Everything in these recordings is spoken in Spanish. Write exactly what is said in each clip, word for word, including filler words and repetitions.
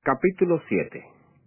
Capítulo siete.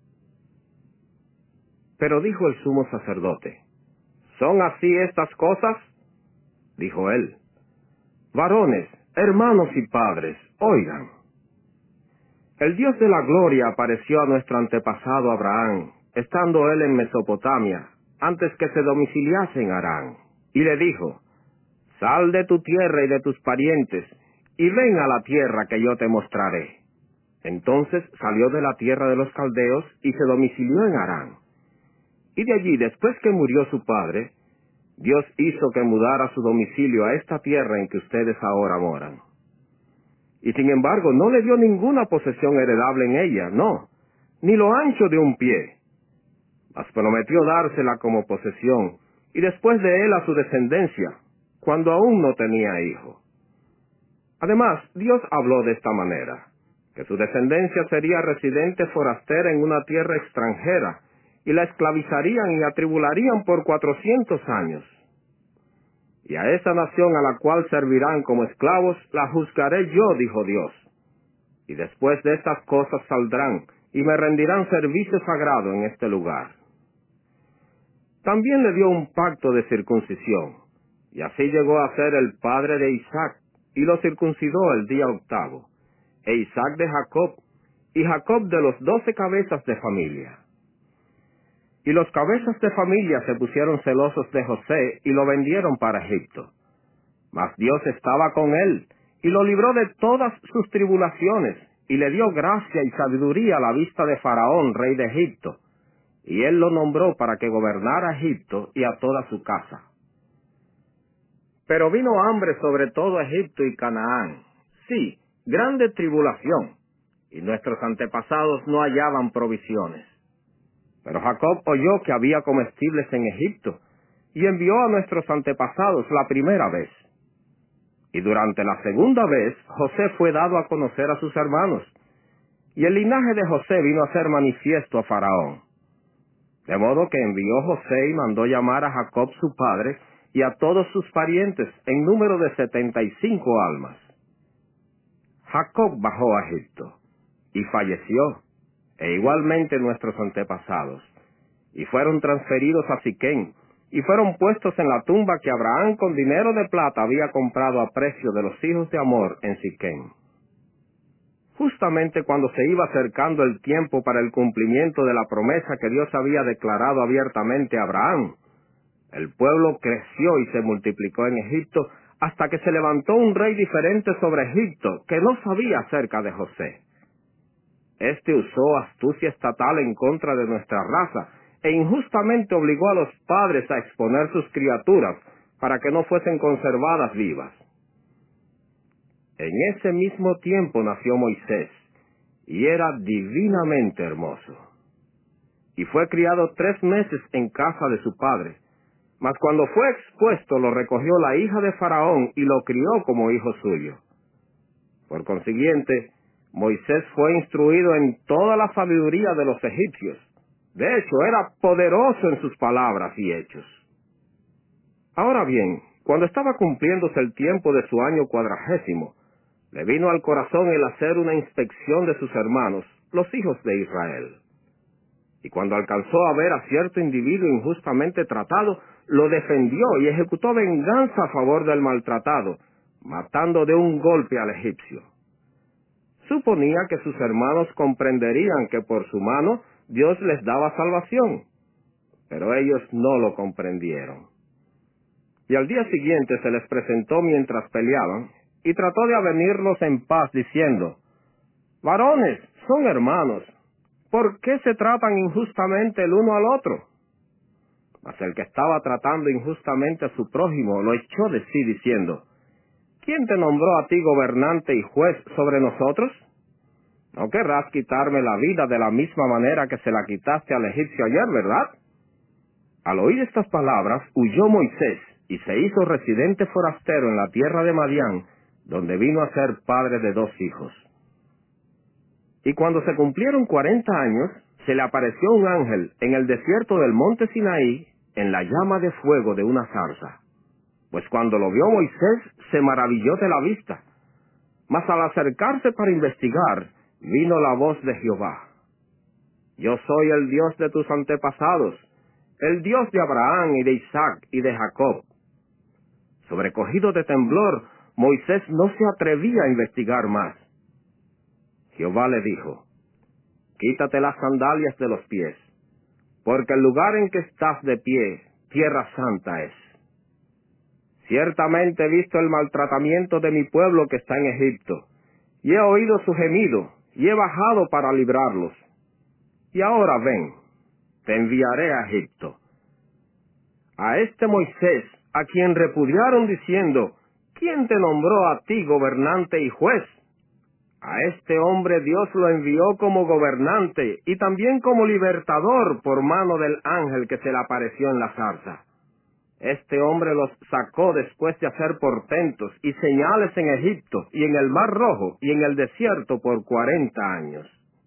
Pero dijo el sumo sacerdote: ¿Son así estas cosas? Dijo él: Varones, hermanos y padres, oigan. El Dios de la gloria apareció a nuestro antepasado Abraham, estando él en Mesopotamia, antes que se domiciliase en Harán, y le dijo: Sal de tu tierra y de tus parientes, y ven a la tierra que yo te mostraré. Entonces salió de la tierra de los caldeos y se domicilió en Harán. Y de allí, después que murió su padre, Dios hizo que mudara su domicilio a esta tierra en que ustedes ahora moran. Y sin embargo, no le dio ninguna posesión heredable en ella, no, ni lo ancho de un pie. Mas prometió dársela como posesión, y después de él a su descendencia, cuando aún no tenía hijo. Además, Dios habló de esta manera: que su descendencia sería residente forastera en una tierra extranjera, y la esclavizarían y atribularían por cuatrocientos años. Y a esa nación a la cual servirán como esclavos, la juzgaré yo, dijo Dios. Y después de estas cosas saldrán, y me rendirán servicio sagrado en este lugar. También le dio un pacto de circuncisión, y así llegó a ser el padre de Isaac, y lo circuncidó el día octavo, e Isaac de Jacob, y Jacob de los doce cabezas de familia. Y los cabezas de familia se pusieron celosos de José, y lo vendieron para Egipto. Mas Dios estaba con él, y lo libró de todas sus tribulaciones, y le dio gracia y sabiduría a la vista de Faraón, rey de Egipto, y él lo nombró para que gobernara Egipto y a toda su casa. Pero vino hambre sobre todo Egipto y Canaán, sí, grande tribulación, y nuestros antepasados no hallaban provisiones. Pero Jacob oyó que había comestibles en Egipto, y envió a nuestros antepasados la primera vez. Y durante la segunda vez, José fue dado a conocer a sus hermanos, y el linaje de José vino a ser manifiesto a Faraón. De modo que envió José y mandó llamar a Jacob su padre, y a todos sus parientes, en número de setenta y cinco almas. Jacob bajó a Egipto, y falleció, e igualmente nuestros antepasados, y fueron transferidos a Siquem, y fueron puestos en la tumba que Abraham con dinero de plata había comprado a precio de los hijos de Amor en Siquem. Justamente cuando se iba acercando el tiempo para el cumplimiento de la promesa que Dios había declarado abiertamente a Abraham, el pueblo creció y se multiplicó en Egipto, hasta que se levantó un rey diferente sobre Egipto, que no sabía acerca de José. Este usó astucia estatal en contra de nuestra raza, e injustamente obligó a los padres a exponer sus criaturas, para que no fuesen conservadas vivas. En ese mismo tiempo nació Moisés, y era divinamente hermoso. Y fue criado tres meses en casa de su padre, mas cuando fue expuesto lo recogió la hija de Faraón y lo crió como hijo suyo. Por consiguiente, Moisés fue instruido en toda la sabiduría de los egipcios. De hecho, era poderoso en sus palabras y hechos. Ahora bien, cuando estaba cumpliéndose el tiempo de su año cuadragésimo, le vino al corazón el hacer una inspección de sus hermanos, los hijos de Israel. Y cuando alcanzó a ver a cierto individuo injustamente tratado, lo defendió y ejecutó venganza a favor del maltratado, matando de un golpe al egipcio. Suponía que sus hermanos comprenderían que por su mano Dios les daba salvación, pero ellos no lo comprendieron. Y al día siguiente se les presentó mientras peleaban, y trató de avenirlos en paz, diciendo: Varones, son hermanos, ¿por qué se tratan injustamente el uno al otro? Mas el que estaba tratando injustamente a su prójimo lo echó de sí, diciendo: ¿Quién te nombró a ti gobernante y juez sobre nosotros? No querrás quitarme la vida de la misma manera que se la quitaste al egipcio ayer, ¿verdad? Al oír estas palabras, huyó Moisés, y se hizo residente forastero en la tierra de Madián, donde vino a ser padre de dos hijos. Y cuando se cumplieron cuarenta años, se le apareció un ángel en el desierto del monte Sinaí, en la llama de fuego de una zarza. Pues cuando lo vio Moisés, se maravilló de la vista. Mas al acercarse para investigar, vino la voz de Jehová: Yo soy el Dios de tus antepasados, el Dios de Abraham y de Isaac y de Jacob. Sobrecogido de temblor, Moisés no se atrevía a investigar más. Jehová le dijo: quítate las sandalias de los pies, porque el lugar en que estás de pie, tierra santa es. Ciertamente he visto el maltratamiento de mi pueblo que está en Egipto, y he oído su gemido, y he bajado para librarlos. Y ahora ven, te enviaré a Egipto. A este Moisés, a quien repudiaron diciendo: ¿quién te nombró a ti gobernante y juez? A este hombre Dios lo envió como gobernante y también como libertador por mano del ángel que se le apareció en la zarza. Este hombre los sacó después de hacer portentos y señales en Egipto y en el Mar Rojo y en el desierto por cuarenta años.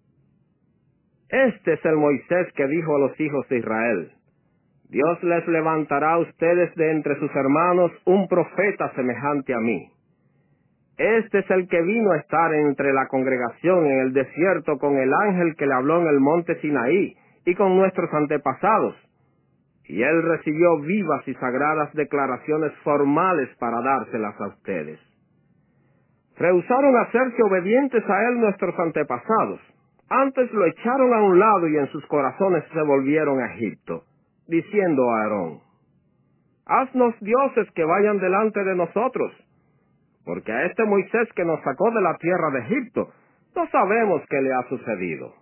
Este es el Moisés que dijo a los hijos de Israel: Dios les levantará a ustedes de entre sus hermanos un profeta semejante a mí. Este es el que vino a estar entre la congregación en el desierto con el ángel que le habló en el monte Sinaí y con nuestros antepasados. Y él recibió vivas y sagradas declaraciones formales para dárselas a ustedes. Rehusaron hacerse obedientes a él nuestros antepasados. Antes lo echaron a un lado y en sus corazones se volvieron a Egipto, diciendo a Aarón: haznos dioses que vayan delante de nosotros, porque a este Moisés que nos sacó de la tierra de Egipto, no sabemos qué le ha sucedido.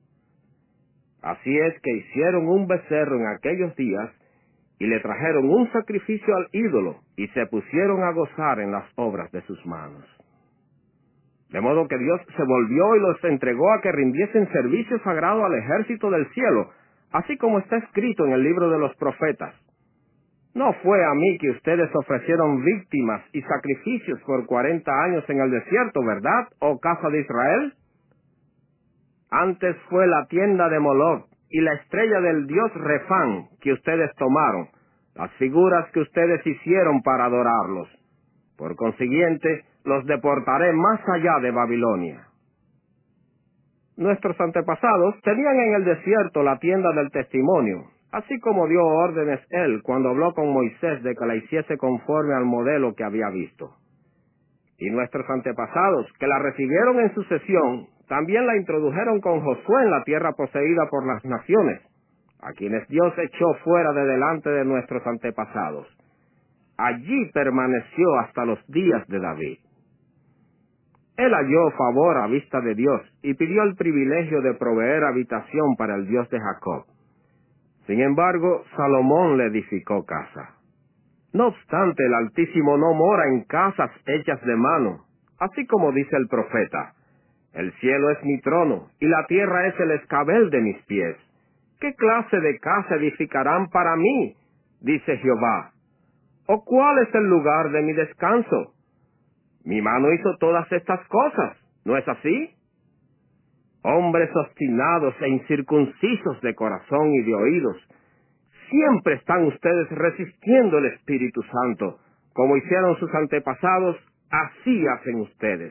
Así es que hicieron un becerro en aquellos días, y le trajeron un sacrificio al ídolo, y se pusieron a gozar en las obras de sus manos. De modo que Dios se volvió y los entregó a que rindiesen servicio sagrado al ejército del cielo, así como está escrito en el libro de los profetas: no fue a mí que ustedes ofrecieron víctimas y sacrificios por cuarenta años en el desierto, ¿verdad, oh casa de Israel? Antes fue la tienda de Moloc y la estrella del dios Refán que ustedes tomaron, las figuras que ustedes hicieron para adorarlos. Por consiguiente, los deportaré más allá de Babilonia. Nuestros antepasados tenían en el desierto la tienda del testimonio, así como dio órdenes él cuando habló con Moisés de que la hiciese conforme al modelo que había visto. Y nuestros antepasados, que la recibieron en sucesión, también la introdujeron con Josué en la tierra poseída por las naciones, a quienes Dios echó fuera de delante de nuestros antepasados. Allí permaneció hasta los días de David. Él halló favor a vista de Dios y pidió el privilegio de proveer habitación para el Dios de Jacob. Sin embargo, Salomón le edificó casa. No obstante, el Altísimo no mora en casas hechas de mano, así como dice el profeta: el cielo es mi trono, y la tierra es el escabel de mis pies. ¿Qué clase de casa edificarán para mí?, dice Jehová. ¿O cuál es el lugar de mi descanso? Mi mano hizo todas estas cosas, ¿no es así? Hombres obstinados e incircuncisos de corazón y de oídos, siempre están ustedes resistiendo el Espíritu Santo. Como hicieron sus antepasados, así hacen ustedes.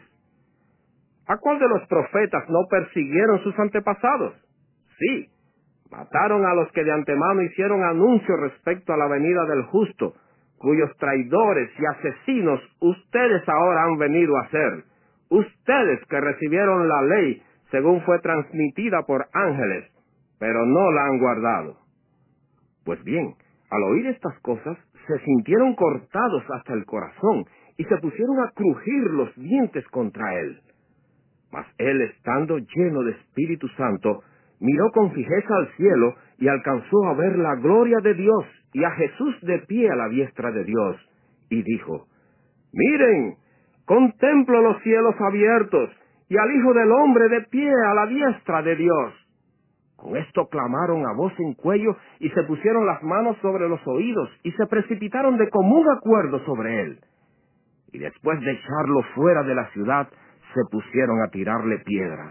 ¿A cuál de los profetas no persiguieron sus antepasados? Sí, mataron a los que de antemano hicieron anuncio respecto a la venida del justo, cuyos traidores y asesinos ustedes ahora han venido a ser. Ustedes que recibieron la ley según fue transmitida por ángeles, pero no la han guardado. Pues bien, al oír estas cosas, se sintieron cortados hasta el corazón y se pusieron a crujir los dientes contra él. Mas él, estando lleno de Espíritu Santo, miró con fijeza al cielo y alcanzó a ver la gloria de Dios y a Jesús de pie a la diestra de Dios, y dijo: miren, contemplo los cielos abiertos y al Hijo del Hombre de pie a la diestra de Dios. Con esto clamaron a voz en cuello y se pusieron las manos sobre los oídos y se precipitaron de común acuerdo sobre él. Y después de echarlo fuera de la ciudad, se pusieron a tirarle piedras.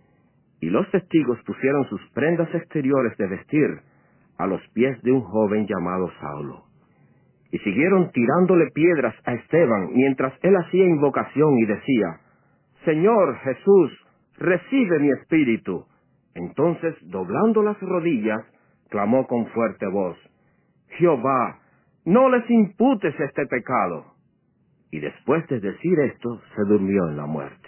Y los testigos pusieron sus prendas exteriores de vestir a los pies de un joven llamado Saulo. Y siguieron tirándole piedras a Esteban mientras él hacía invocación y decía: Señor Jesús, recibe mi espíritu. Entonces, doblando las rodillas, clamó con fuerte voz: Jehová, no les imputes este pecado. Y después de decir esto, se durmió en la muerte.